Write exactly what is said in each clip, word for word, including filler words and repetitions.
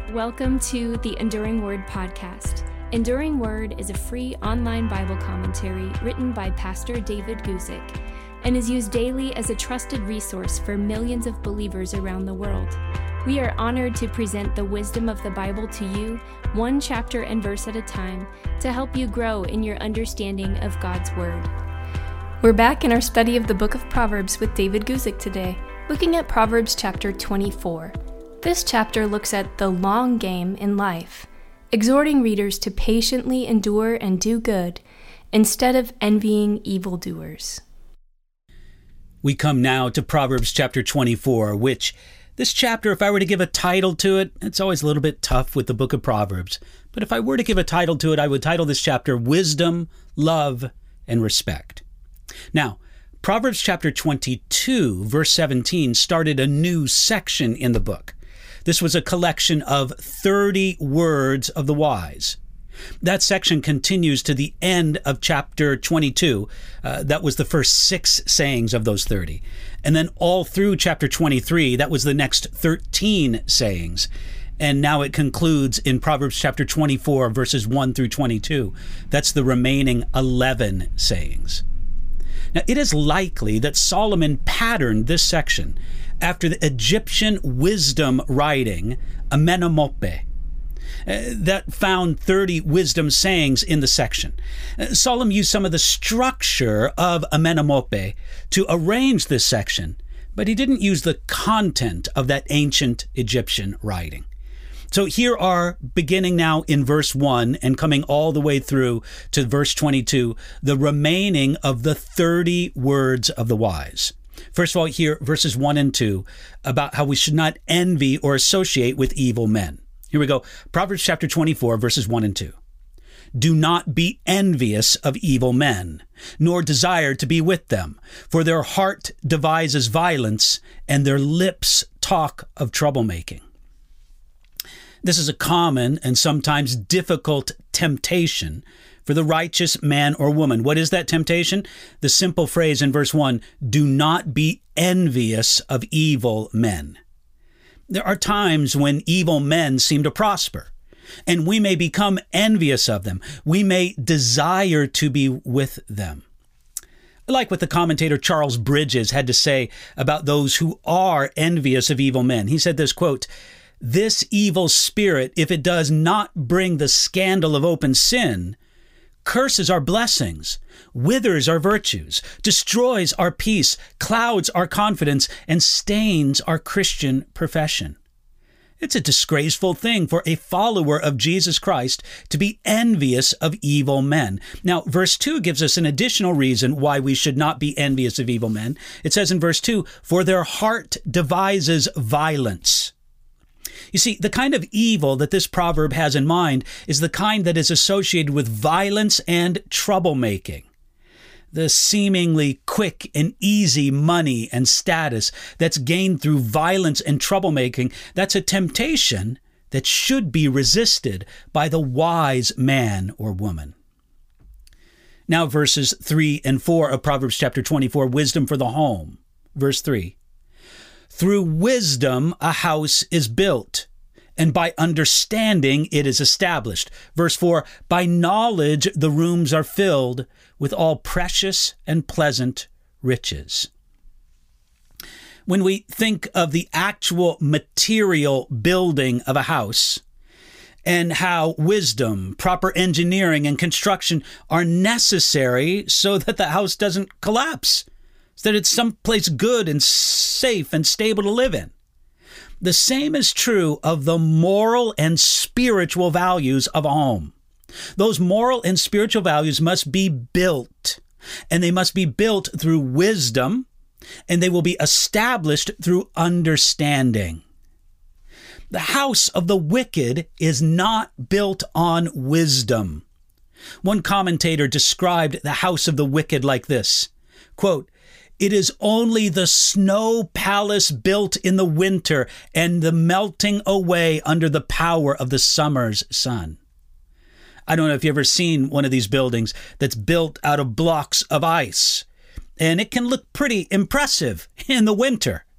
Welcome to the Enduring Word podcast. Enduring Word is a free online Bible commentary written by Pastor David Guzik and is used daily as a trusted resource for millions of believers around the world. We are honored to present the wisdom of the Bible to you, one chapter and verse at a time, to help you grow in your understanding of God's Word. We're back in our study of the book of Proverbs with David Guzik today, looking at Proverbs chapter twenty-four. This chapter looks at the long game in life, exhorting readers to patiently endure and do good instead of envying evildoers. We come now to Proverbs chapter twenty-four, which this chapter, if I were to give a title to it, it's always a little bit tough with the book of Proverbs, but if I were to give a title to it, I would title this chapter Wisdom, Love, and Respect. Now, Proverbs chapter twenty-two, verse seventeen, started a new section in the book. This was a collection of thirty words of the wise. That section continues to the end of chapter twenty-two. Uh, that was the first six sayings of those thirty. And then all through chapter twenty-three, that was the next thirteen sayings. And now it concludes in Proverbs chapter twenty-four, verses one through twenty-two. That's the remaining eleven sayings. Now, it is likely that Solomon patterned this section after the Egyptian wisdom writing, Amenemope, uh, that found thirty wisdom sayings in the section. Uh, Solomon used some of the structure of Amenemope to arrange this section, but he didn't use the content of that ancient Egyptian writing. So here are, beginning now in verse one and coming all the way through to verse twenty-two, the remaining of the thirty words of the wise. First of all, here, verses one and two, about how we should not envy or associate with evil men. Here we go. Proverbs chapter twenty-four, verses one and two. Do not be envious of evil men, nor desire to be with them, for their heart devises violence, and their lips talk of troublemaking. This is a common and sometimes difficult temptation for the righteous man or woman. What is that temptation? The simple phrase in verse one, do not be envious of evil men. There are times when evil men seem to prosper, and we may become envious of them. We may desire to be with them. I like what the commentator Charles Bridges had to say about those who are envious of evil men. He said this, quote, "This evil spirit, if it does not bring the scandal of open sin, curses our blessings, withers our virtues, destroys our peace, clouds our confidence, and stains our Christian profession." It's a disgraceful thing for a follower of Jesus Christ to be envious of evil men. Now, verse two gives us an additional reason why we should not be envious of evil men. It says in verse two, "For their heart devises violence." You see, the kind of evil that this proverb has in mind is the kind that is associated with violence and troublemaking. The seemingly quick and easy money and status that's gained through violence and troublemaking, that's a temptation that should be resisted by the wise man or woman. Now, verses three and four of Proverbs chapter twenty-four, wisdom for the home. Verse three. Through wisdom, a house is built, and by understanding, it is established. Verse four, by knowledge, the rooms are filled with all precious and pleasant riches. When we think of the actual material building of a house and how wisdom, proper engineering, and construction are necessary so that the house doesn't collapse, so that it's someplace good and safe and stable to live in. The same is true of the moral and spiritual values of a home. Those moral and spiritual values must be built, and they must be built through wisdom, and they will be established through understanding. The house of the wicked is not built on wisdom. One commentator described the house of the wicked like this, quote, "It is only the snow palace built in the winter and the melting away under the power of the summer's sun." I don't know if you've ever seen one of these buildings that's built out of blocks of ice, and it can look pretty impressive in the winter.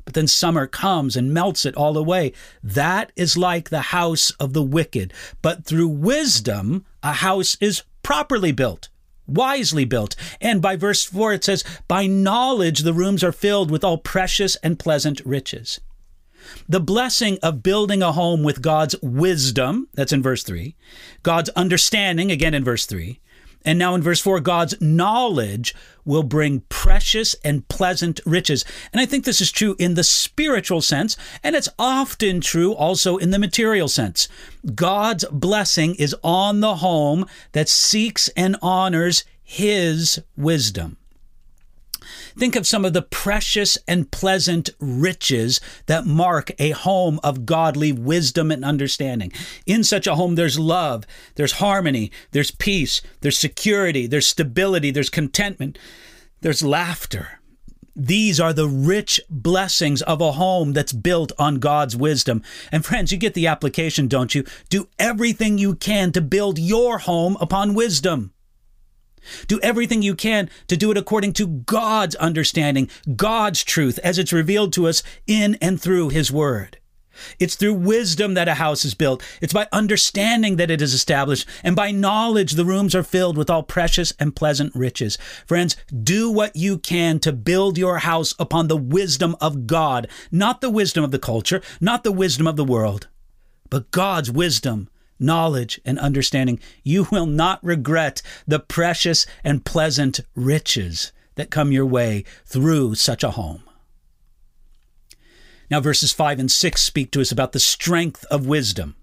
but then summer comes and melts it all away. That is like the house of the wicked. But through wisdom, a house is properly built, wisely built. And by verse four, it says, by knowledge, the rooms are filled with all precious and pleasant riches. The blessing of building a home with God's wisdom, that's in verse three, God's understanding, again in verse three, and now in verse four, God's knowledge will bring precious and pleasant riches. And I think this is true in the spiritual sense, and it's often true also in the material sense. God's blessing is on the home that seeks and honors His wisdom. Think of some of the precious and pleasant riches that mark a home of godly wisdom and understanding. In such a home, there's love, there's harmony, there's peace, there's security, there's stability, there's contentment, there's laughter. These are the rich blessings of a home that's built on God's wisdom. And friends, you get the application, don't you? Do everything you can to build your home upon wisdom. Do everything you can to do it according to God's understanding, God's truth, as it's revealed to us in and through His Word. It's through wisdom that a house is built. It's by understanding that it is established. And by knowledge, the rooms are filled with all precious and pleasant riches. Friends, do what you can to build your house upon the wisdom of God, not the wisdom of the culture, not the wisdom of the world, but God's wisdom, knowledge, and understanding. You will not regret the precious and pleasant riches that come your way through such a home. Now, verses five and six speak to us about the strength of wisdom.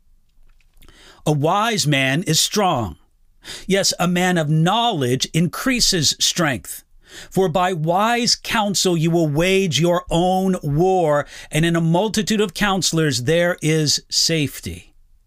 A wise man is strong. Yes, a man of knowledge increases strength. For by wise counsel you will wage your own war, and in a multitude of counselors there is safety.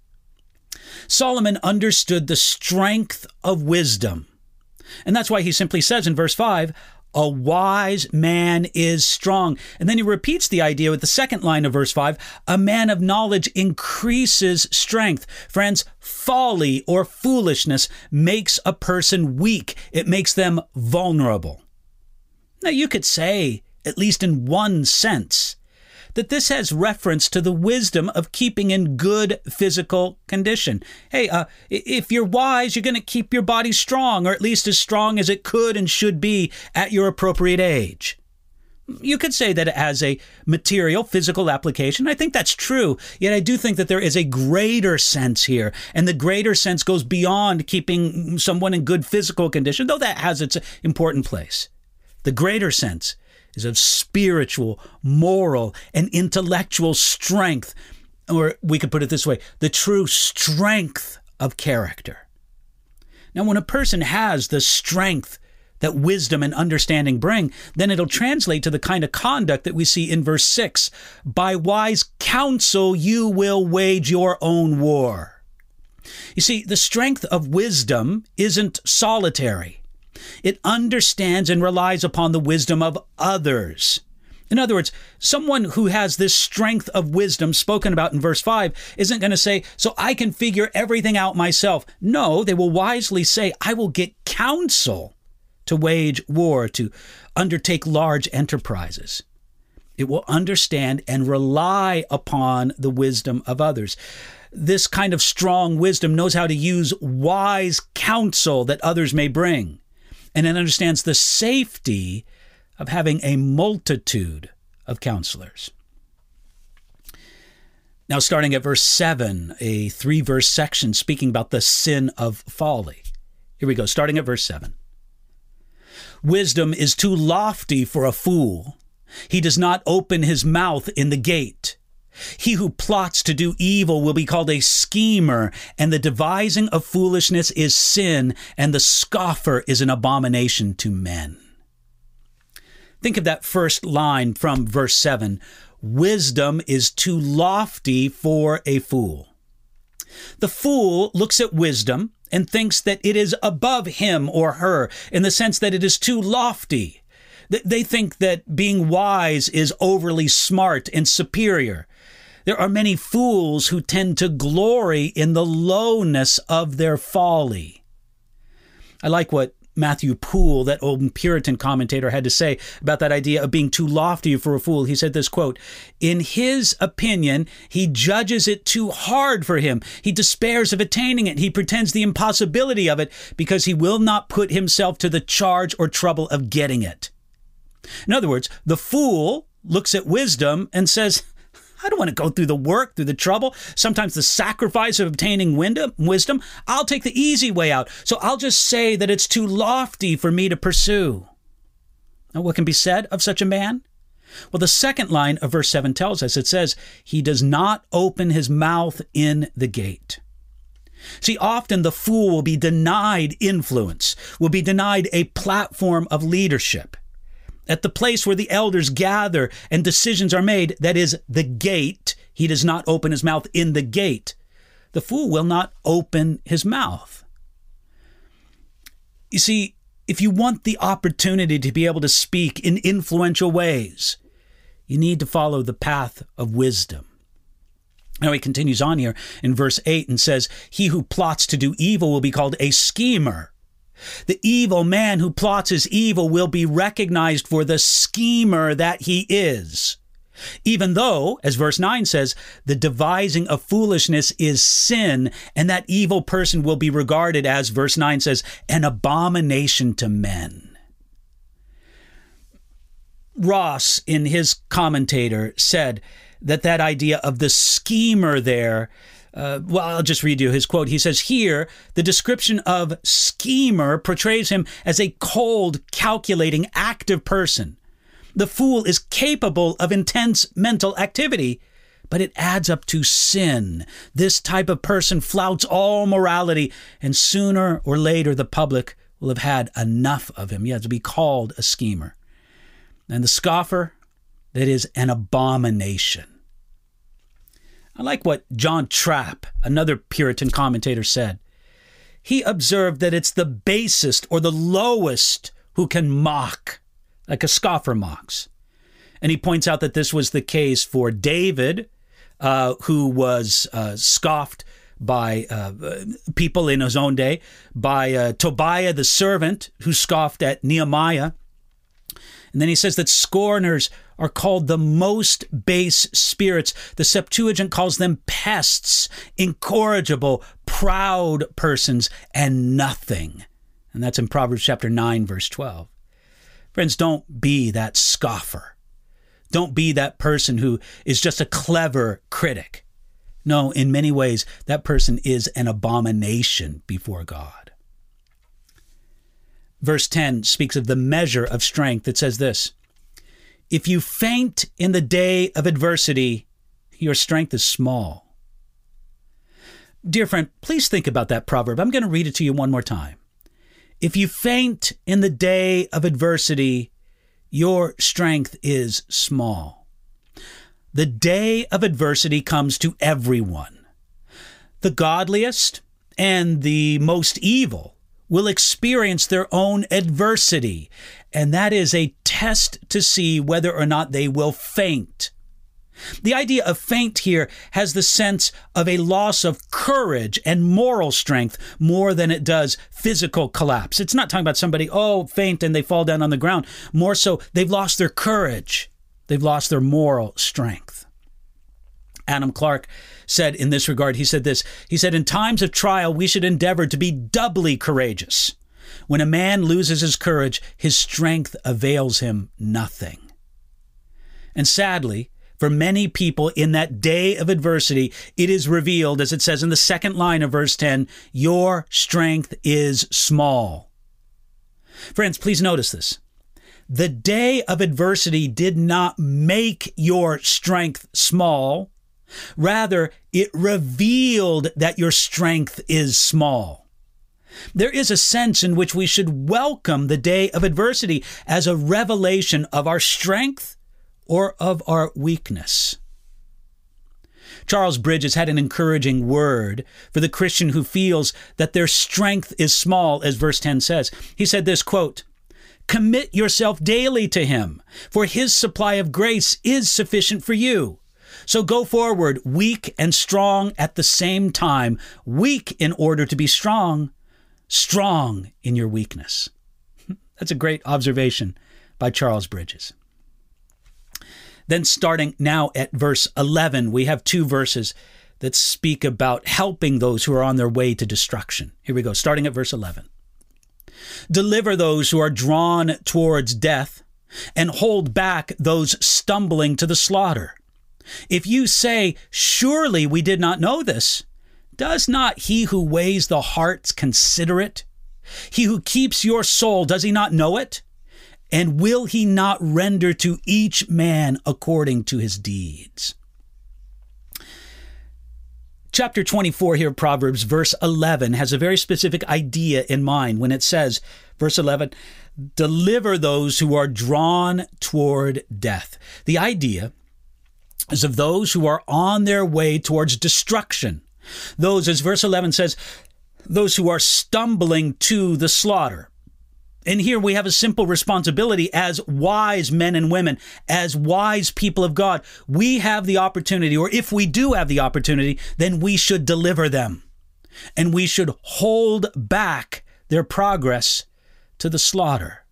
Solomon understood the strength of wisdom. And that's why he simply says in verse five, a wise man is strong. And then he repeats the idea with the second line of verse five, a man of knowledge increases strength. Friends, folly or foolishness makes a person weak. It makes them vulnerable. Now you could say, at least in one sense, that this has reference to the wisdom of keeping in good physical condition. Hey, uh, if you're wise, you're going to keep your body strong, or at least as strong as it could and should be at your appropriate age. You could say that it has a material, physical application. I think that's true. Yet I do think that there is a greater sense here, and the greater sense goes beyond keeping someone in good physical condition, though that has its important place. The greater sense is of spiritual, moral, and intellectual strength. Or we could put it this way, the true strength of character. Now, when a person has the strength that wisdom and understanding bring, then it'll translate to the kind of conduct that we see in verse six. By wise counsel you will wage your own war. You see, the strength of wisdom isn't solitary. It understands and relies upon the wisdom of others. In other words, someone who has this strength of wisdom spoken about in verse five isn't going to say, so I can figure everything out myself. No, they will wisely say, I will get counsel to wage war, to undertake large enterprises. It will understand and rely upon the wisdom of others. This kind of strong wisdom knows how to use wise counsel that others may bring. And it understands the safety of having a multitude of counselors. Now, starting at verse seven, a three-verse section speaking about the sin of folly. Here we go, starting at verse seven. Wisdom is too lofty for a fool. He does not open his mouth in the gate. He who plots to do evil will be called a schemer, and the devising of foolishness is sin, and the scoffer is an abomination to men. Think of that first line from verse seven. Wisdom is too lofty for a fool. The fool looks at wisdom and thinks that it is above him or her, in the sense that it is too lofty. They think that being wise is overly smart and superior. There are many fools who tend to glory in the lowness of their folly. I like what Matthew Poole, that old Puritan commentator, had to say about that idea of being too lofty for a fool. He said this, quote, "In his opinion, he judges it too hard for him. He despairs of attaining it. He pretends the impossibility of it because he will not put himself to the charge or trouble of getting it." In other words, the fool looks at wisdom and says, I don't want to go through the work, through the trouble, sometimes the sacrifice of obtaining wisdom. I'll take the easy way out. So I'll just say that it's too lofty for me to pursue. Now, what can be said of such a man? Well, the second line of verse seven tells us, it says, he does not open his mouth in the gate. See, often the fool will be denied influence, will be denied a platform of leadership. At the place where the elders gather and decisions are made, that is the gate, he does not open his mouth in the gate. The fool will not open his mouth. You see, if you want the opportunity to be able to speak in influential ways, you need to follow the path of wisdom. Now he continues on here in verse eight and says, he who plots to do evil will be called a schemer. The evil man who plots his evil will be recognized for the schemer that he is. Even though, as verse nine says, the devising of foolishness is sin, and that evil person will be regarded as, verse nine says, an abomination to men. Ross, in his commentator, said that that idea of the schemer there, Uh, well, I'll just read you his quote. He says, here, the description of schemer portrays him as a cold, calculating, active person. The fool is capable of intense mental activity, but it adds up to sin. This type of person flouts all morality, and sooner or later the public will have had enough of him. He has to be called a schemer. And the scoffer, that is an abomination. I like what John Trapp, another Puritan commentator, said. He observed that it's the basest or the lowest who can mock, like a scoffer mocks. And he points out that this was the case for David, uh, who was uh, scoffed by uh, people in his own day, by uh, Tobiah the servant, who scoffed at Nehemiah. And then he says that scorners are called the most base spirits. The Septuagint calls them pests, incorrigible, proud persons, and nothing. And that's in Proverbs chapter nine, verse twelve. Friends, don't be that scoffer. Don't be that person who is just a clever critic. No, in many ways, that person is an abomination before God. Verse ten speaks of the measure of strength. It says this, if you faint in the day of adversity, your strength is small. Dear friend, please think about that proverb. I'm going to read it to you one more time. If you faint in the day of adversity, your strength is small. The day of adversity comes to everyone. The godliest and the most evil will experience their own adversity, and that is a test to see whether or not they will faint. The idea of faint here has the sense of a loss of courage and moral strength more than it does physical collapse. It's not talking about somebody, oh, faint and they fall down on the ground. More so, they've lost their courage. They've lost their moral strength. Adam Clark said in this regard, he said this, he said, in times of trial, we should endeavor to be doubly courageous. When a man loses his courage, his strength avails him nothing. And sadly, for many people in that day of adversity, it is revealed, as it says in the second line of verse ten, your strength is small. Friends, please notice this. The day of adversity did not make your strength small. Rather, it revealed that your strength is small. There is a sense in which we should welcome the day of adversity as a revelation of our strength or of our weakness. Charles Bridges had an encouraging word for the Christian who feels that their strength is small, as verse ten says. He said this, quote, commit yourself daily to him, for his supply of grace is sufficient for you. So go forward, weak and strong at the same time, weak in order to be strong, strong in your weakness. That's a great observation by Charles Bridges. Then starting now at verse eleven, we have two verses that speak about helping those who are on their way to destruction. Here we go, starting at verse eleven. Deliver those who are drawn towards death, and hold back those stumbling to the slaughter. If you say, surely we did not know this, does not he who weighs the hearts consider it? He who keeps your soul, does he not know it? And will he not render to each man according to his deeds? Chapter twenty-four here of Proverbs, verse eleven, has a very specific idea in mind when it says, verse eleven, deliver those who are drawn toward death. The idea is of those who are on their way towards destruction. Those, as verse eleven says, those who are stumbling to the slaughter. And here we have a simple responsibility as wise men and women, as wise people of God. We have the opportunity, or if we do have the opportunity, then we should deliver them. And we should hold back their progress to the slaughter.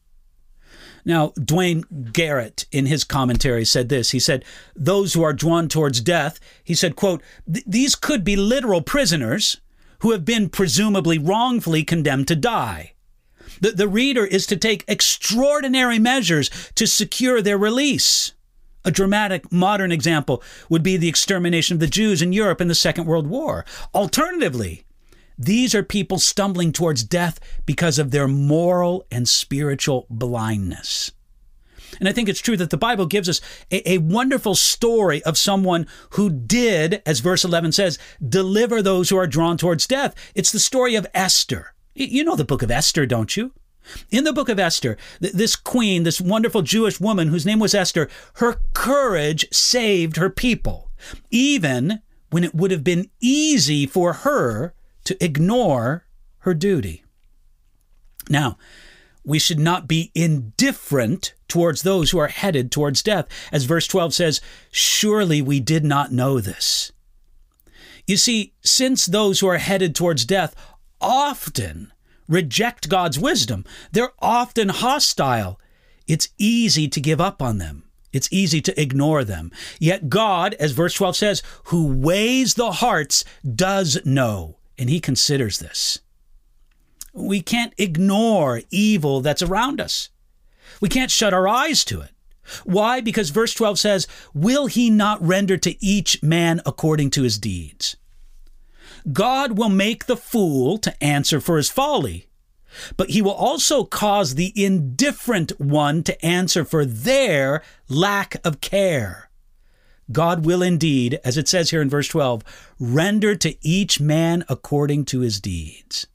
Now, Dwayne Garrett, in his commentary, said this. He said, those who are drawn towards death, he said, quote, these could be literal prisoners who have been presumably wrongfully condemned to die. The, the reader is to take extraordinary measures to secure their release. A dramatic modern example would be the extermination of the Jews in Europe in the Second World War. Alternatively, these are people stumbling towards death because of their moral and spiritual blindness. And I think it's true that the Bible gives us a, a wonderful story of someone who did, as verse eleven says, deliver those who are drawn towards death. It's the story of Esther. You know the book of Esther, don't you? In the book of Esther, this queen, this wonderful Jewish woman whose name was Esther, her courage saved her people, even when it would have been easy for her to ignore her duty. Now, we should not be indifferent towards those who are headed towards death. As verse twelve says, surely we did not know this. You see, since those who are headed towards death often reject God's wisdom, they're often hostile, it's easy to give up on them. It's easy to ignore them. Yet God, as verse twelve says, who weighs the hearts, does know, and he considers this. We can't ignore evil that's around us. We can't shut our eyes to it. Why? Because verse twelve says, will he not render to each man according to his deeds? God will make the fool to answer for his folly, but he will also cause the indifferent one to answer for their lack of care. God will indeed, as it says here in verse twelve, render to each man according to his deeds.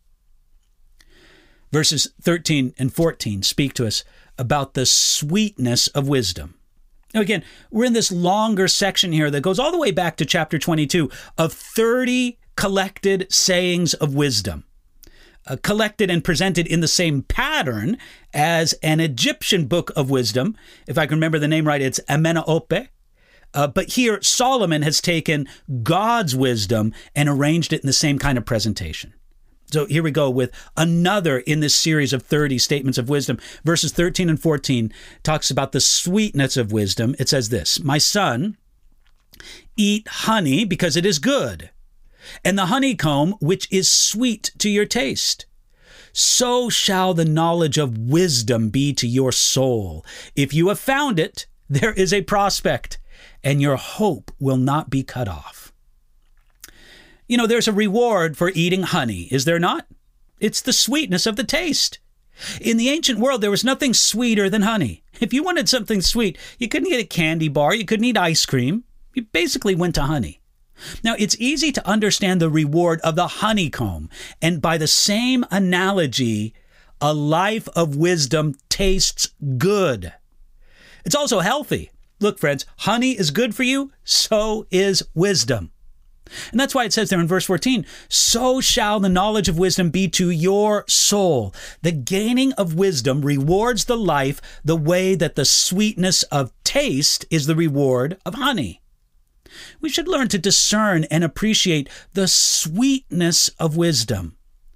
Verses thirteen and fourteen speak to us about the sweetness of wisdom. Now again, we're in this longer section here that goes all the way back to chapter twenty-two of thirty collected sayings of wisdom, uh, collected and presented in the same pattern as an Egyptian book of wisdom. If I can remember the name right, it's Amenemope. Uh, but here, Solomon has taken God's wisdom and arranged it in the same kind of presentation. So here we go with another in this series of thirty statements of wisdom. Verses thirteen and fourteen talks about the sweetness of wisdom. It says this, my son, eat honey because it is good, and the honeycomb which is sweet to your taste. So shall the knowledge of wisdom be to your soul. If you have found it, there is a prospect, and your hope will not be cut off. You know, there's a reward for eating honey, is there not? It's the sweetness of the taste. In the ancient world, there was nothing sweeter than honey. If you wanted something sweet, you couldn't get a candy bar, you couldn't eat ice cream. You basically went to honey. Now, it's easy to understand the reward of the honeycomb, and by the same analogy, a life of wisdom tastes good. It's also healthy. Look, friends, honey is good for you, so is wisdom. And that's why it says there in verse fourteen, so shall the knowledge of wisdom be to your soul. The gaining of wisdom rewards the life the way that the sweetness of taste is the reward of honey. We should learn to discern and appreciate the sweetness of wisdom.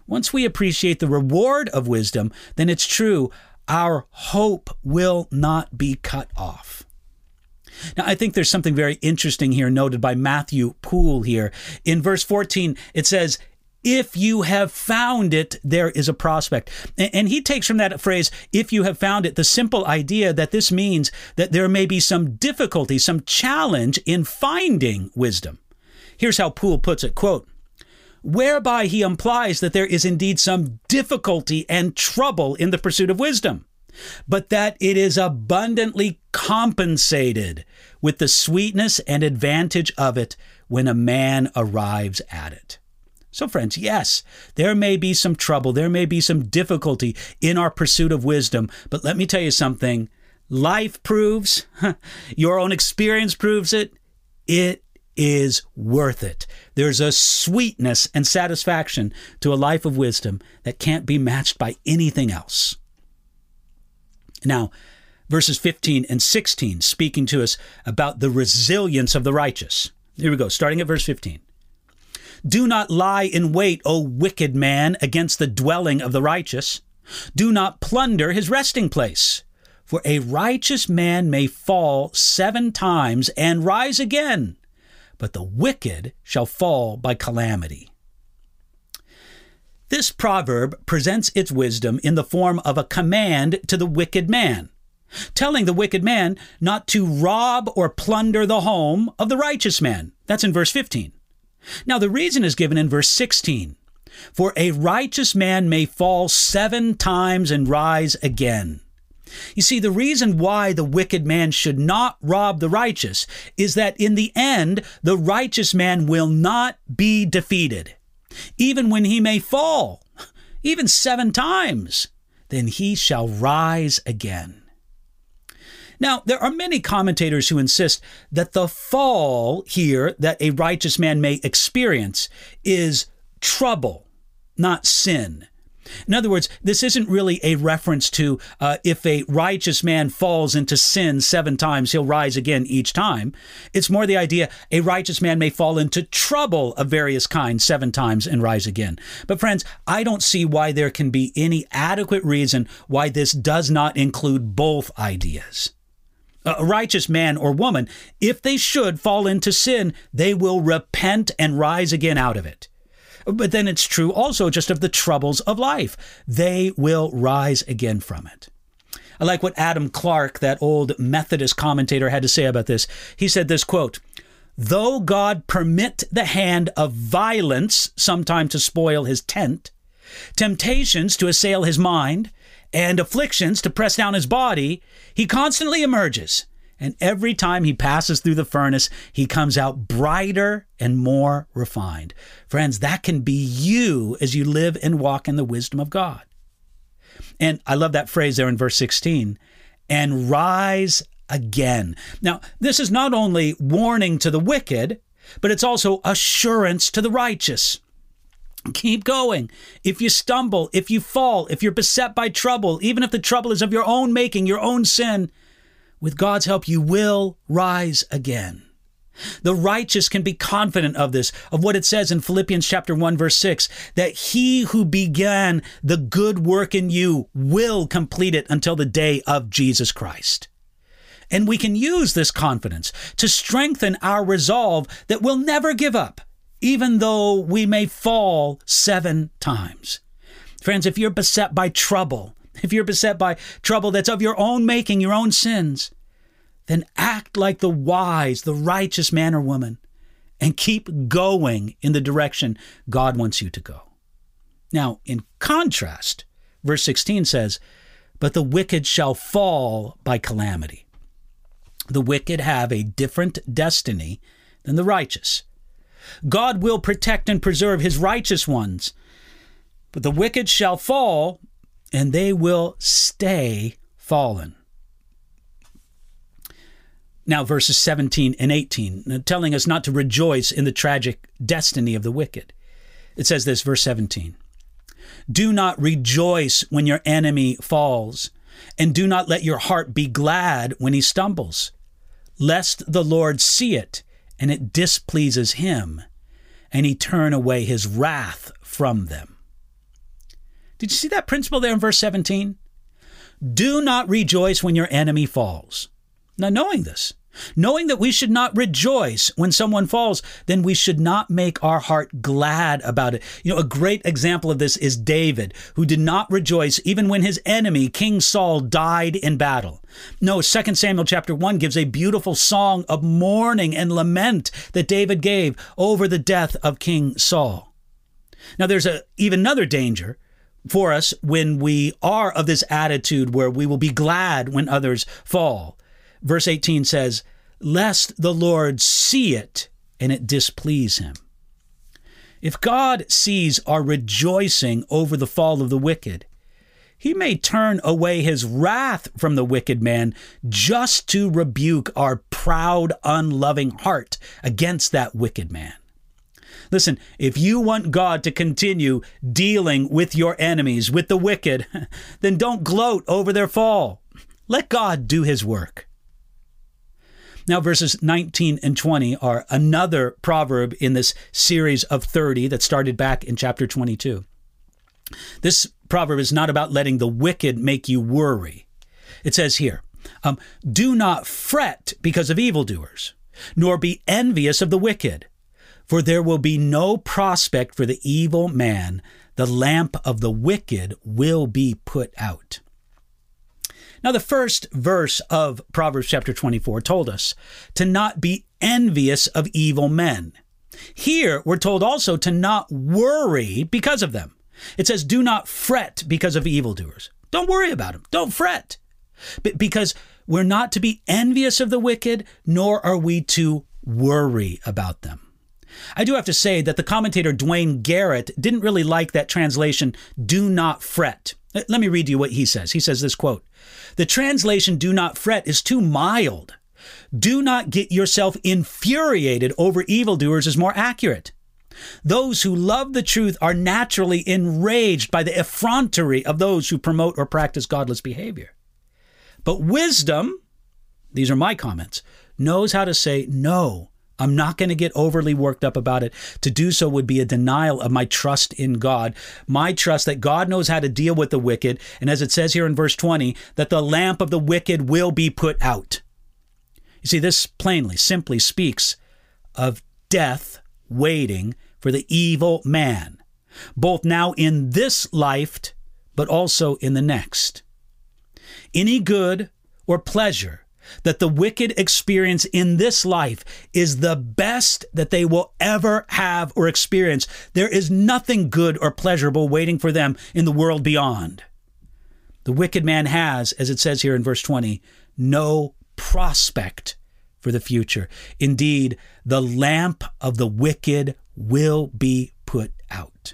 once we appreciate the reward of wisdom, then it's true, our hope will not be cut off. Now, I think there's something very interesting here noted by Matthew Poole here. In verse fourteen, it says, if you have found it, there is a prospect. And he takes from that phrase, if you have found it, the simple idea that this means that there may be some difficulty, some challenge in finding wisdom. Here's how Poole puts it, quote, whereby he implies that there is indeed some difficulty and trouble in the pursuit of wisdom, but that it is abundantly compensated with the sweetness and advantage of it when a man arrives at it. So friends, yes, there may be some trouble, there may be some difficulty in our pursuit of wisdom, but let me tell you something, life proves, your own experience proves it, it is worth it. There's a sweetness and satisfaction to a life of wisdom that can't be matched by anything else. Now, verses fifteen and sixteen, speaking to us about the resilience of the righteous. Here we go, starting at verse fifteen. Do not lie in wait, O wicked man, against the dwelling of the righteous. Do not plunder his resting place. For a righteous man may fall seven times and rise again, but the wicked shall fall by calamity. This proverb presents its wisdom in the form of a command to the wicked man, telling the wicked man not to rob or plunder the home of the righteous man. That's in verse fifteen. Now, the reason is given in verse sixteen. For a righteous man may fall seven times and rise again. You see, the reason why the wicked man should not rob the righteous is that in the end, the righteous man will not be defeated. Even when he may fall, even seven times, then he shall rise again. Now, there are many commentators who insist that the fall here that a righteous man may experience is trouble, not sin. In other words, this isn't really a reference to uh, if a righteous man falls into sin seven times, he'll rise again each time. It's more the idea a righteous man may fall into trouble of various kinds seven times and rise again. But friends, I don't see why there can be any adequate reason why this does not include both ideas. A righteous man or woman, if they should fall into sin, they will repent and rise again out of it. But then it's true also just of the troubles of life. They will rise again from it. I like what Adam Clarke, that old Methodist commentator, had to say about this. He said this, quote, though God permit the hand of violence sometime to spoil his tent, temptations to assail his mind, and afflictions to press down his body, he constantly emerges. And every time he passes through the furnace, he comes out brighter and more refined. Friends, that can be you as you live and walk in the wisdom of God. And I love that phrase there in verse sixteen, and rise again. Now, this is not only warning to the wicked, but it's also assurance to the righteous. Keep going. If you stumble, if you fall, if you're beset by trouble, even if the trouble is of your own making, your own sin, with God's help, you will rise again. The righteous can be confident of this, of what it says in Philippians chapter one, verse six, that he who began the good work in you will complete it until the day of Jesus Christ. And we can use this confidence to strengthen our resolve that we'll never give up, even though we may fall seven times. Friends, if you're beset by trouble, if you're beset by trouble that's of your own making, your own sins, then act like the wise, the righteous man or woman, and keep going in the direction God wants you to go. Now, in contrast, verse sixteen says, but the wicked shall fall by calamity. The wicked have a different destiny than the righteous. God will protect and preserve his righteous ones, but the wicked shall fall, and they will stay fallen. Now, verses seventeen and eighteen, telling us not to rejoice in the tragic destiny of the wicked. It says this, verse seventeen, do not rejoice when your enemy falls, and do not let your heart be glad when he stumbles, lest the Lord see it, and it displeases him, and he turn away his wrath from them. Did you see that principle there in verse seventeen? Do not rejoice when your enemy falls. Now, knowing this, knowing that we should not rejoice when someone falls, then we should not make our heart glad about it. You know, a great example of this is David, who did not rejoice even when his enemy, King Saul, died in battle. No, Second Samuel chapter one gives a beautiful song of mourning and lament that David gave over the death of King Saul. Now, there's a, even another danger for us when we are of this attitude where we will be glad when others fall. Verse eighteen says, lest the Lord see it and it displease him. If God sees our rejoicing over the fall of the wicked, he may turn away his wrath from the wicked man just to rebuke our proud, unloving heart against that wicked man. Listen, if you want God to continue dealing with your enemies, with the wicked, then don't gloat over their fall. Let God do his work. Now, verses nineteen and twenty are another proverb in this series of thirty that started back in chapter twenty-two. This proverb is not about letting the wicked make you worry. It says here, um, do not fret because of evildoers, nor be envious of the wicked. For there will be no prospect for the evil man. The lamp of the wicked will be put out. Now, the first verse of Proverbs chapter twenty-four told us to not be envious of evil men. Here, we're told also to not worry because of them. It says, do not fret because of evildoers. Don't worry about them. Don't fret. B- because we're not to be envious of the wicked, nor are we to worry about them. I do have to say that the commentator Dwayne Garrett didn't really like that translation, do not fret. Let me read to you what he says. He says this quote, the translation do not fret is too mild. Do not get yourself infuriated over evildoers is more accurate. Those who love the truth are naturally enraged by the effrontery of those who promote or practice godless behavior. But wisdom, these are my comments, knows how to say no. I'm not going to get overly worked up about it. To do so would be a denial of my trust in God, my trust that God knows how to deal with the wicked. And as it says here in verse twenty, that the lamp of the wicked will be put out. You see, this plainly, simply speaks of death waiting for the evil man, both now in this life, but also in the next. Any good or pleasure that the wicked experience in this life is the best that they will ever have or experience. There is nothing good or pleasurable waiting for them in the world beyond. The wicked man has, as it says here in verse twenty, no prospect for the future. Indeed, the lamp of the wicked will be put out.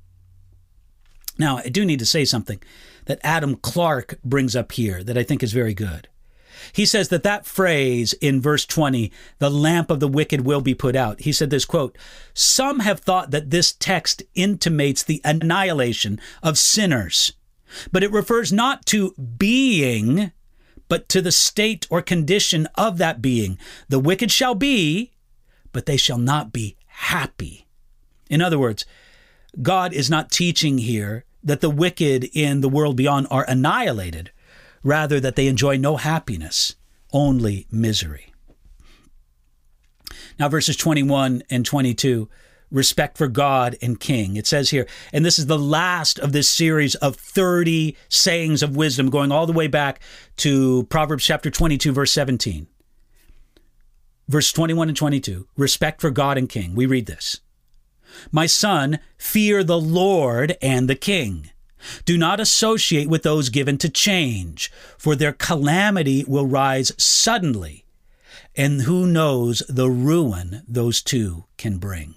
Now, I do need to say something that Adam Clarke brings up here that I think is very good. He says that that phrase in verse twenty, the lamp of the wicked will be put out. He said this, quote, some have thought that this text intimates the annihilation of sinners, but it refers not to being, but to the state or condition of that being. The wicked shall be, but they shall not be happy. In other words, God is not teaching here that the wicked in the world beyond are annihilated, rather that they enjoy no happiness, only misery. Now, verses twenty-one and twenty-two, respect for God and King. It says here, and this is the last of this series of thirty sayings of wisdom, going all the way back to Proverbs chapter twenty-two, verse seventeen. Verse twenty-one and twenty-two, respect for God and King. We read this. My son, fear the Lord and the King. Do not associate with those given to change, for their calamity will rise suddenly, and who knows the ruin those two can bring.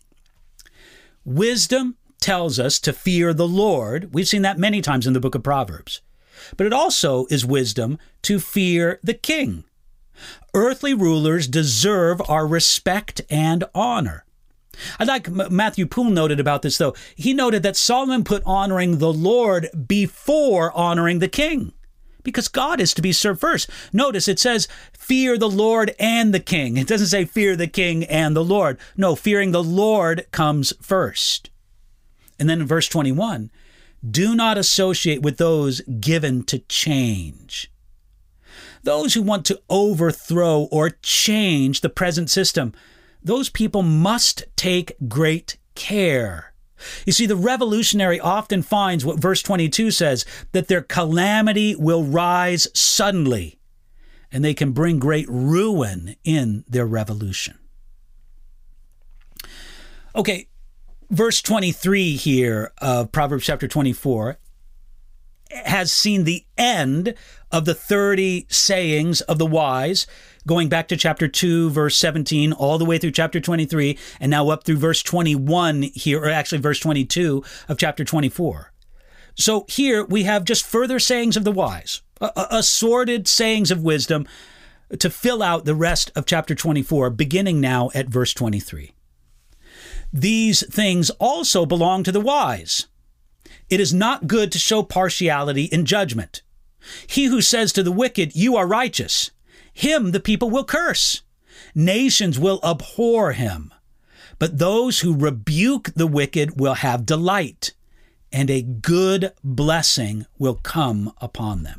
Wisdom tells us to fear the Lord. We've seen that many times in the book of Proverbs. But it also is wisdom to fear the king. Earthly rulers deserve our respect and honor. I like Matthew Poole noted about this, though. He noted that Solomon put honoring the Lord before honoring the king, because God is to be served first. Notice it says, fear the Lord and the king. It doesn't say fear the king and the Lord. No, fearing the Lord comes first. And then in verse twenty-one, Do not associate with those given to change. Those who want to overthrow or change the present system, those people must take great care. You see, the revolutionary often finds what verse twenty-two says, that their calamity will rise suddenly, and they can bring great ruin in their revolution. Okay, verse twenty-three here of Proverbs chapter twenty-four has seen the end of the thirty sayings of the wise, going back to chapter two, verse seventeen, all the way through chapter twenty-three, and now up through verse twenty-one here, or actually verse twenty-two of chapter twenty-four. So here we have just further sayings of the wise, assorted sayings of wisdom to fill out the rest of chapter twenty-four, beginning now at verse twenty-three. These things also belong to the wise. It is not good to show partiality in judgment. He who says to the wicked, "You are righteous," him the people will curse. Nations will abhor him. But those who rebuke the wicked will have delight, and a good blessing will come upon them.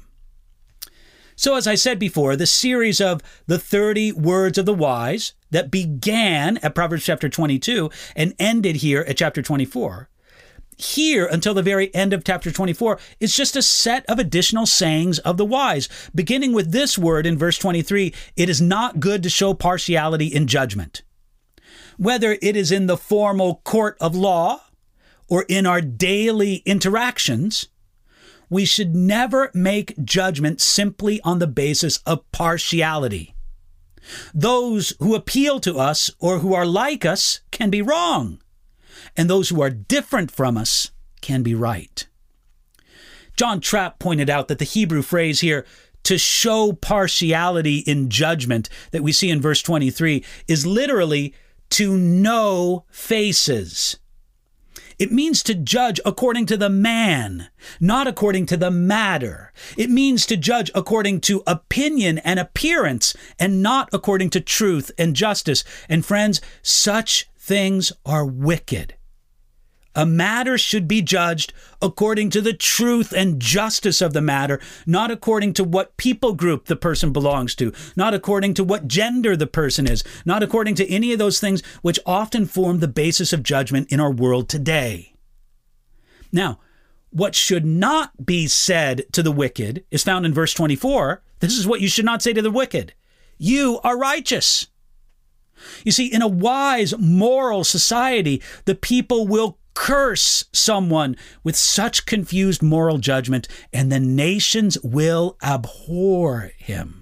So as I said before, the series of the thirty words of the wise that began at Proverbs chapter twenty-two and ended here at chapter twenty-four, here until the very end of chapter twenty-four is just a set of additional sayings of the wise, beginning with this word in verse twenty-three, it is not good to show partiality in judgment. Whether it is in the formal court of law or in our daily interactions, we should never make judgment simply on the basis of partiality. Those who appeal to us or who are like us can be wrong, and those who are different from us can be right. John Trapp pointed out that the Hebrew phrase here, to show partiality in judgment, that we see in verse twenty-three, is literally to know faces. It means to judge according to the man, not according to the matter. It means to judge according to opinion and appearance, and not according to truth and justice. And friends, such things are wicked. A matter should be judged according to the truth and justice of the matter, not according to what people group the person belongs to, not according to what gender the person is, not according to any of those things which often form the basis of judgment in our world today. Now, what should not be said to the wicked is found in verse twenty-four. This is what you should not say to the wicked. You are righteous. You see, in a wise, moral society, the people will curse someone with such confused moral judgment, and the nations will abhor him.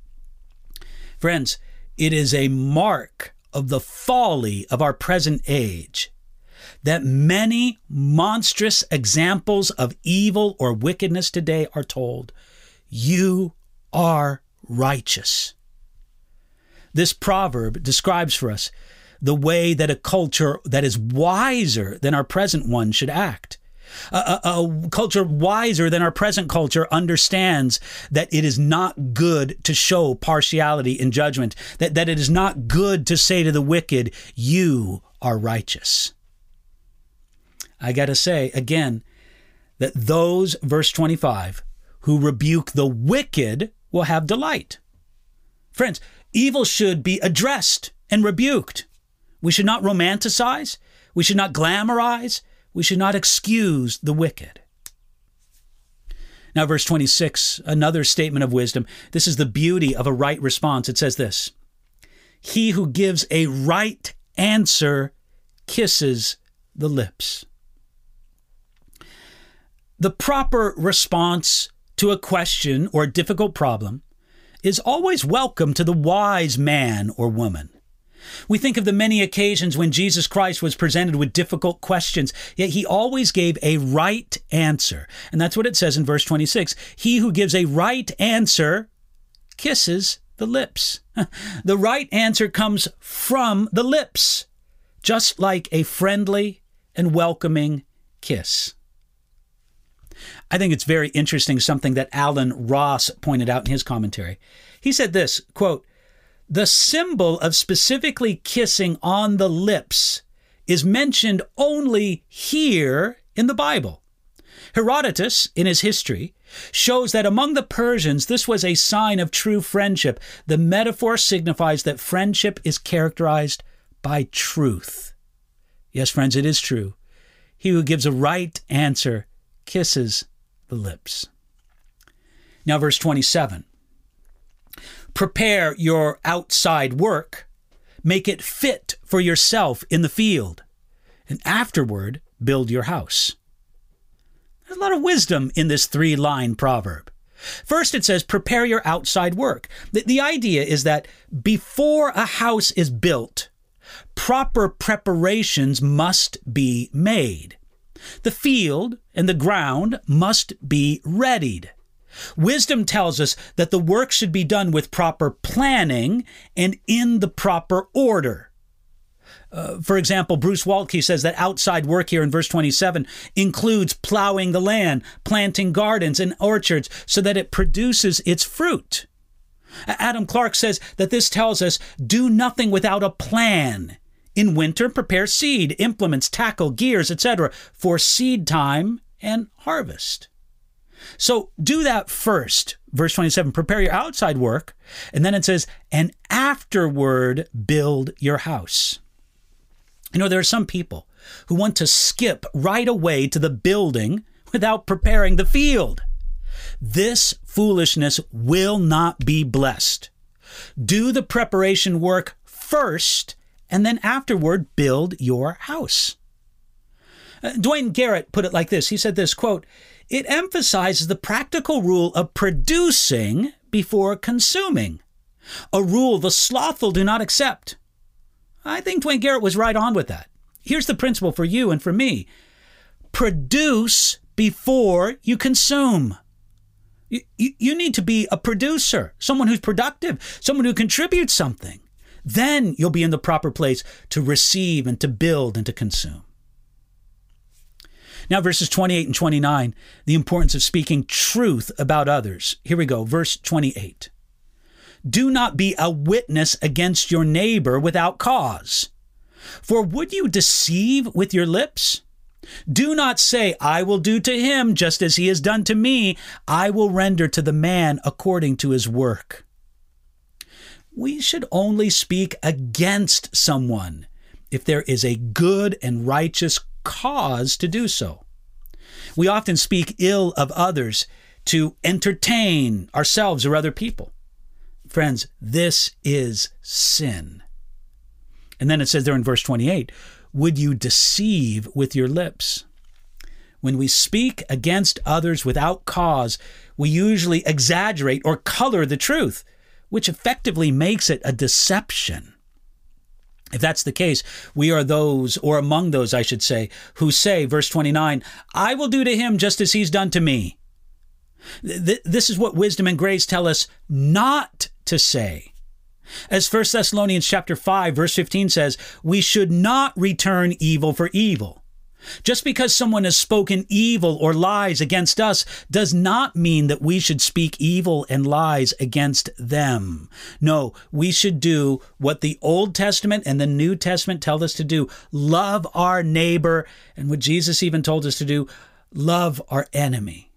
Friends, it is a mark of the folly of our present age that many monstrous examples of evil or wickedness today are told, "You are righteous." This proverb describes for us the way that a culture that is wiser than our present one should act. A, a, a culture wiser than our present culture understands that it is not good to show partiality in judgment, that, that it is not good to say to the wicked, "You are righteous." I got to say again that those, verse twenty-five, who rebuke the wicked will have delight. Friends, evil should be addressed and rebuked. We should not romanticize. We should not glamorize. We should not excuse the wicked. Now, verse twenty-six, another statement of wisdom. This is the beauty of a right response. It says this: he who gives a right answer kisses the lips. The proper response to a question or a difficult problem is always welcome to the wise man or woman. We think of the many occasions when Jesus Christ was presented with difficult questions, yet he always gave a right answer. And that's what it says in verse twenty-six. He who gives a right answer kisses the lips. The right answer comes from the lips, just like a friendly and welcoming kiss. I think it's very interesting, something that Alan Ross pointed out in his commentary. He said this, quote, "The symbol of specifically kissing on the lips is mentioned only here in the Bible. Herodotus, in his history, shows that among the Persians, this was a sign of true friendship. The metaphor signifies that friendship is characterized by truth. Yes, friends, it is true. He who gives a right answer kisses the lips. Now, verse twenty-seven. Prepare your outside work, make it fit for yourself in the field, and afterward build your house. There's a lot of wisdom in this three-line proverb. First, it says, prepare your outside work. The, the idea is that before a house is built, proper preparations must be made. The field and the ground must be readied. Wisdom tells us that the work should be done with proper planning and in the proper order. Uh, for example, Bruce Waltke says that outside work here in verse twenty-seven includes plowing the land, planting gardens and orchards so that it produces its fruit. Adam Clark says that this tells us do nothing without a plan. In winter, prepare seed, implements, tackle, gears, et cetera for seed time and harvest. So do that first. Verse twenty-seven, prepare your outside work. And then it says, and afterward build your house. You know, there are some people who want to skip right away to the building without preparing the field. This foolishness will not be blessed. Do the preparation work first, and then afterward build your house. Uh, Dwayne Garrett put it like this. He said this, quote, it emphasizes the practical rule of producing before consuming, a rule the slothful do not accept. I think Dwayne Garrett was right on with that. Here's the principle for you and for me. Produce before you consume. You, you, you need to be a producer, someone who's productive, someone who contributes something. Then you'll be in the proper place to receive and to build and to consume. Now, verses twenty-eight and twenty-nine, the importance of speaking truth about others. Here we go, verse twenty-eight. Do not be a witness against your neighbor without cause. For would you deceive with your lips? Do not say, I will do to him just as he has done to me. I will render to the man according to his work. We should only speak against someone if there is a good and righteous cause to do so. We often speak ill of others to entertain ourselves or other people. Friends, this is sin. And then it says there in verse twenty-eight, would you deceive with your lips? When we speak against others without cause, we usually exaggerate or color the truth, which effectively makes it a deception. If that's the case, we are those, or among those, I should say, who say, verse twenty-nine, I will do to him just as he's done to me. Th- this is what wisdom and grace tell us not to say. As First Thessalonians chapter five, verse fifteen says, we should not return evil for evil. Just because someone has spoken evil or lies against us does not mean that we should speak evil and lies against them. No, we should do what the Old Testament and the New Testament tell us to do. Love our neighbor, and what Jesus even told us to do, love our enemy.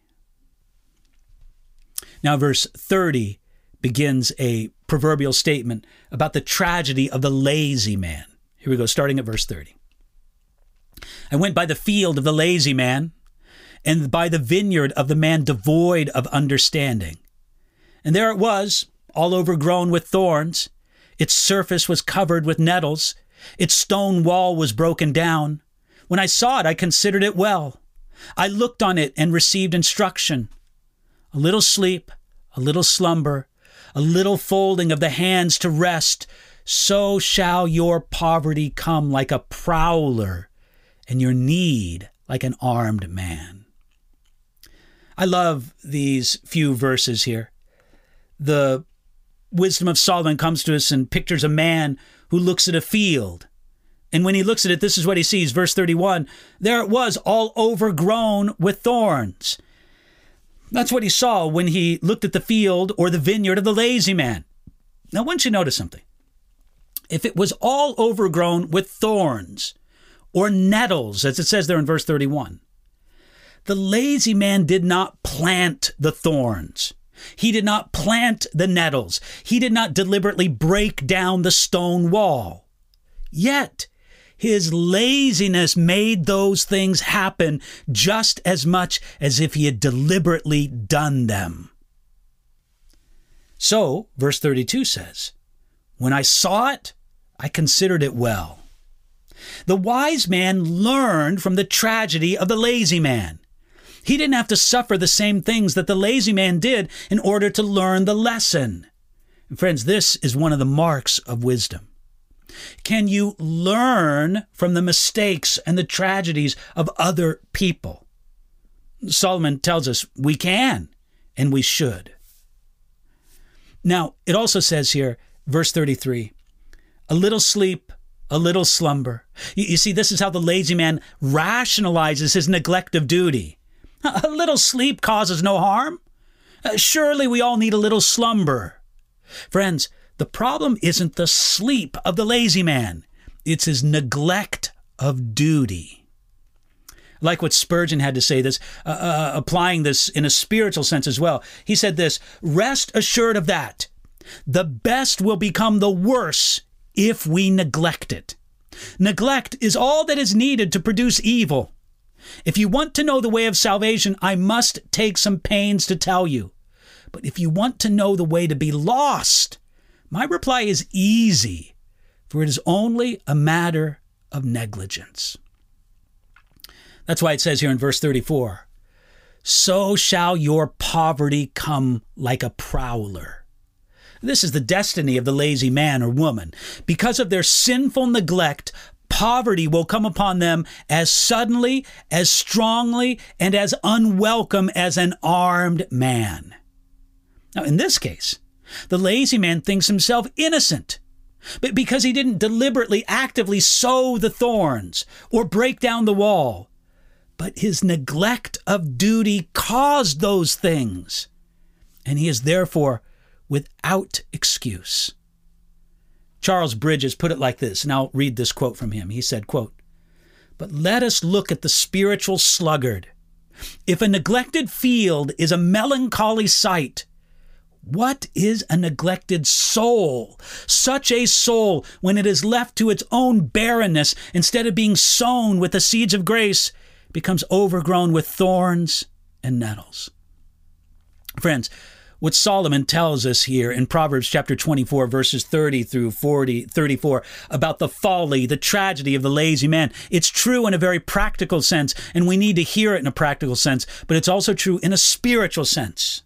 Now, verse thirty begins a proverbial statement about the tragedy of the lazy man. Here we go, starting at verse thirty. I went by the field of the lazy man, and by the vineyard of the man devoid of understanding. And there it was, all overgrown with thorns. Its surface was covered with nettles. Its stone wall was broken down. When I saw it, I considered it well. I looked on it and received instruction. A little sleep, a little slumber, a little folding of the hands to rest, so shall your poverty come like a prowler, and your need like an armed man. I love these few verses here. The wisdom of Solomon comes to us and pictures a man who looks at a field. And when he looks at it, this is what he sees. Verse thirty-one, there it was, all overgrown with thorns. That's what he saw when he looked at the field or the vineyard of the lazy man. Now, I want you to notice something. If it was all overgrown with thorns or nettles, as it says there in verse thirty-one, The lazy man did not plant the thorns. He did not plant the nettles. He did not deliberately break down the stone wall. Yet, his laziness made those things happen just as much as if he had deliberately done them. So, verse thirty-two says, "When I saw it, I considered it well." The wise man learned from the tragedy of the lazy man. He didn't have to suffer the same things that the lazy man did in order to learn the lesson. And friends, this is one of the marks of wisdom. Can you learn from the mistakes and the tragedies of other people? Solomon tells us we can and we should. Now, it also says here, verse thirty-three, "A little sleep, a little slumber." You, you see, this is how the lazy man rationalizes his neglect of duty. A little sleep causes no harm. Uh, surely we all need a little slumber. Friends, the problem isn't the sleep of the lazy man. It's his neglect of duty. Like what Spurgeon had to say this, uh, uh, applying this in a spiritual sense as well. He said this, "Rest assured of that. The best will become the worse if we neglect it. Neglect is all that is needed to produce evil. If you want to know the way of salvation, I must take some pains to tell you. But if you want to know the way to be lost, my reply is easy, for it is only a matter of negligence." That's why it says here in verse thirty-four, "So shall your poverty come like a prowler." This is the destiny of the lazy man or woman. Because of their sinful neglect, poverty will come upon them as suddenly, as strongly, and as unwelcome as an armed man. Now, in this case, the lazy man thinks himself innocent, but because he didn't deliberately, actively sow the thorns or break down the wall. But his neglect of duty caused those things, and he is therefore without excuse. Charles Bridges put it like this, and I'll read this quote from him. He said, quote, "But let us look at the spiritual sluggard. If a neglected field is a melancholy sight, what is a neglected soul? Such a soul, when it is left to its own barrenness, instead of being sown with the seeds of grace, becomes overgrown with thorns and nettles." Friends, what Solomon tells us here in Proverbs chapter twenty-four, verses thirty through forty, thirty-four, about the folly, the tragedy of the lazy man, it's true in a very practical sense, and we need to hear it in a practical sense, but it's also true in a spiritual sense.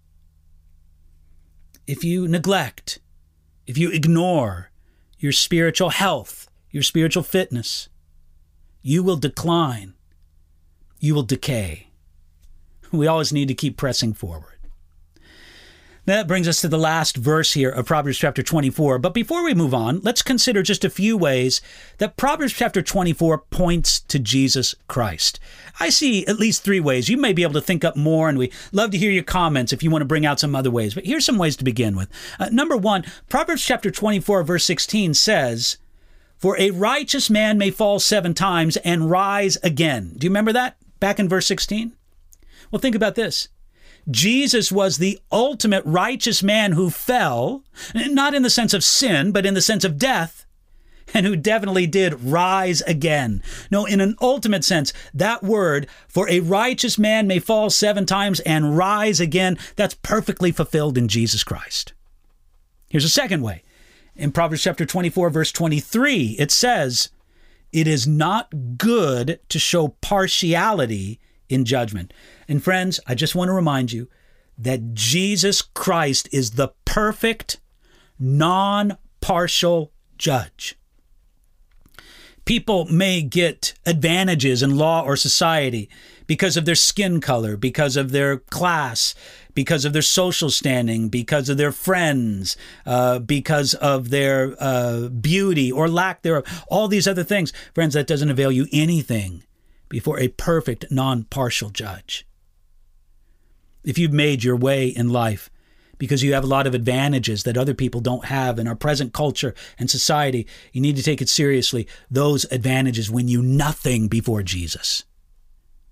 If you neglect, if you ignore your spiritual health, your spiritual fitness, you will decline. You will decay. We always need to keep pressing forward. That brings us to the last verse here of Proverbs chapter twenty-four. But before we move on, let's consider just a few ways that Proverbs chapter twenty-four points to Jesus Christ. I see at least three ways. You may be able to think up more, and we love to hear your comments if you want to bring out some other ways. But here's some ways to begin with. Uh, number one, Proverbs chapter twenty-four, verse sixteen says, "For a righteous man may fall seven times and rise again." Do you remember that back in verse sixteen? Well, think about this. Jesus was the ultimate righteous man who fell, not in the sense of sin, but in the sense of death, and who definitely did rise again. No, in an ultimate sense, that word, "for a righteous man may fall seven times and rise again," that's perfectly fulfilled in Jesus Christ. Here's a second way. In Proverbs chapter twenty-four, verse twenty-three, it says, "It is not good to show partiality in judgment." And friends, I just want to remind you that Jesus Christ is the perfect, non-partial judge. People may get advantages in law or society because of their skin color, because of their class, because of their social standing, because of their friends, uh, because of their uh, beauty or lack thereof, all these other things. Friends, that doesn't avail you anything before a perfect, non-partial judge. If you've made your way in life because you have a lot of advantages that other people don't have in our present culture and society, you need to take it seriously. Those advantages win you nothing before Jesus.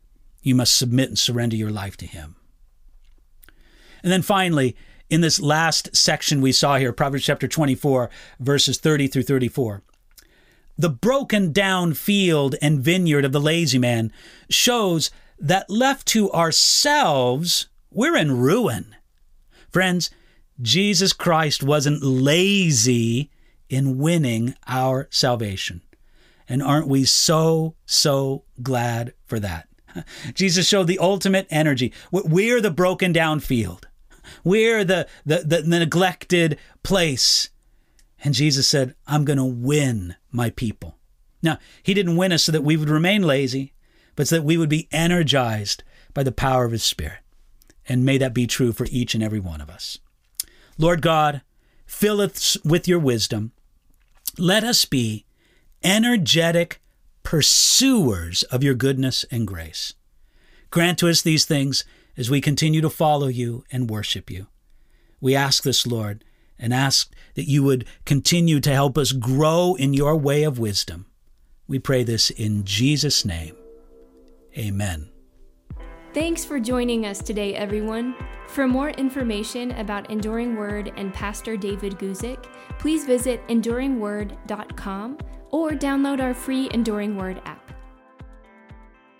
You must submit and surrender your life to him. And then finally, in this last section we saw here, Proverbs chapter twenty-four, verses thirty through thirty-four, the broken down field and vineyard of the lazy man shows that left to ourselves, we're in ruin. Friends, Jesus Christ wasn't lazy in winning our salvation. And aren't we so, so glad for that? Jesus showed the ultimate energy. We're the broken down field. We're the, the, the, the neglected place. And Jesus said, I'm going to win my people. Now, he didn't win us so that we would remain lazy, but so that we would be energized by the power of his Spirit. And may that be true for each and every one of us. Lord God, fill us with your wisdom. Let us be energetic pursuers of your goodness and grace. Grant to us these things as we continue to follow you and worship you. We ask this, Lord, and ask that you would continue to help us grow in your way of wisdom. We pray this in Jesus' name. Amen. Thanks for joining us today, everyone. For more information about Enduring Word and Pastor David Guzik, please visit enduring word dot com or download our free Enduring Word app.